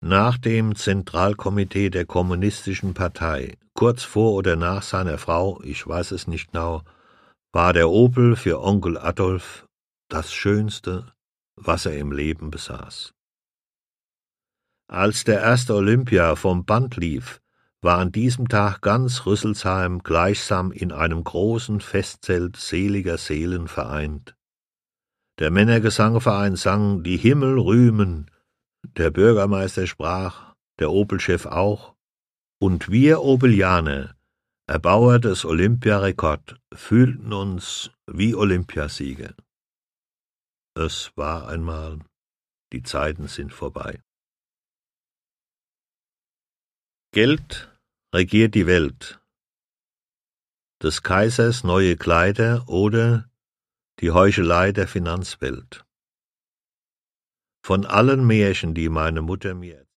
Nach dem Zentralkomitee der Kommunistischen Partei, kurz vor oder nach seiner Frau, ich weiß es nicht genau, war der Opel für Onkel Adolf das Schönste, was er im Leben besaß. Als der erste Olympia vom Band lief, war an diesem Tag ganz Rüsselsheim gleichsam in einem großen Festzelt seliger Seelen vereint. Der Männergesangverein sang »Die Himmel rühmen«, der Bürgermeister sprach, der Opel-Chef auch, und wir Opelianer, Erbauer des Olympiarekord, fühlten uns wie Olympiasieger. Es war einmal, die Zeiten sind vorbei. Geld regiert die Welt. Des Kaisers neue Kleider oder die Heuchelei der Finanzwelt. Von allen Märchen, die meine Mutter mir